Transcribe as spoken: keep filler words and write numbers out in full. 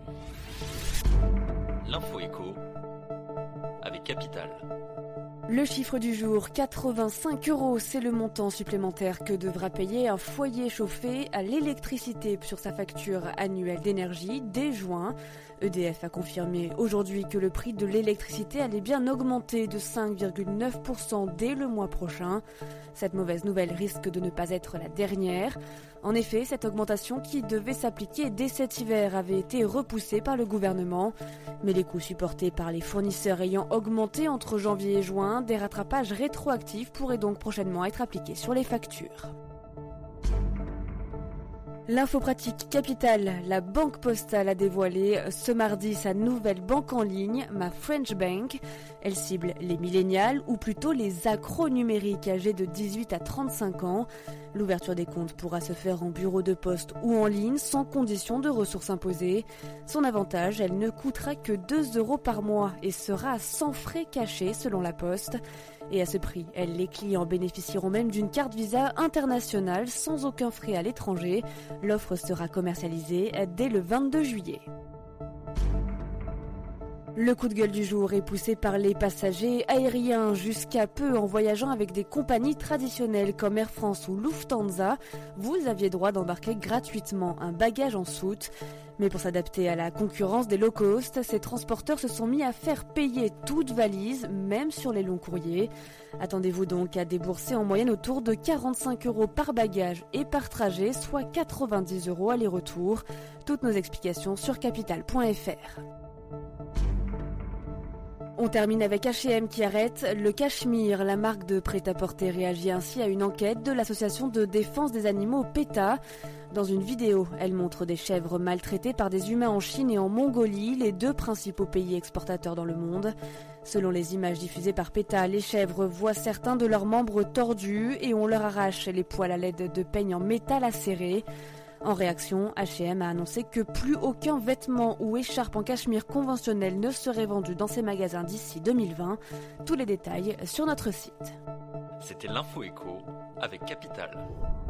L'info éco avec Capital. Le chiffre du jour, quatre-vingt-cinq euros, c'est le montant supplémentaire que devra payer un foyer chauffé à l'électricité sur sa facture annuelle d'énergie dès juin. E D F a confirmé aujourd'hui que le prix de l'électricité allait bien augmenter de cinq virgule neuf pour cent dès le mois prochain. Cette mauvaise nouvelle risque de ne pas être la dernière. En effet, cette augmentation qui devait s'appliquer dès cet hiver avait été repoussée par le gouvernement. Mais les coûts supportés par les fournisseurs ayant augmenté entre janvier et juin, des rattrapages rétroactifs pourraient donc prochainement être appliqués sur les factures. L'info pratique Capital, la Banque Postale a dévoilé ce mardi sa nouvelle banque en ligne, Ma French Bank. Elle cible les millénials ou plutôt les accros numériques âgés de dix-huit à trente-cinq ans. L'ouverture des comptes pourra se faire en bureau de poste ou en ligne sans condition de ressources imposées. Son avantage, elle ne coûtera que deux euros par mois et sera sans frais cachés selon la Poste. Et à ce prix, elle, les clients bénéficieront même d'une carte Visa internationale sans aucun frais à l'étranger. L'offre sera commercialisée dès le vingt-deux juillet. Le coup de gueule du jour est poussé par les passagers aériens. Jusqu'à peu, en voyageant avec des compagnies traditionnelles comme Air France ou Lufthansa, vous aviez droit d'embarquer gratuitement un bagage en soute. Mais pour s'adapter à la concurrence des low cost, ces transporteurs se sont mis à faire payer toute valise, même sur les longs courriers. Attendez-vous donc à débourser en moyenne autour de quarante-cinq euros par bagage et par trajet, soit quatre-vingt-dix euros aller-retour. Toutes nos explications sur capital point f r. On termine avec H et M qui arrête le Cachemire. La marque de prêt-à-porter réagit ainsi à une enquête de l'association de défense des animaux PETA. Dans une vidéo, elle montre des chèvres maltraitées par des humains en Chine et en Mongolie, les deux principaux pays exportateurs dans le monde. Selon les images diffusées par PETA, les chèvres voient certains de leurs membres tordus et on leur arrache les poils à l'aide de peignes en métal acéré. En réaction, H et M a annoncé que plus aucun vêtement ou écharpe en cachemire conventionnel ne serait vendu dans ses magasins d'ici deux mille vingt. Tous les détails sur notre site. C'était l'info éco avec Capital.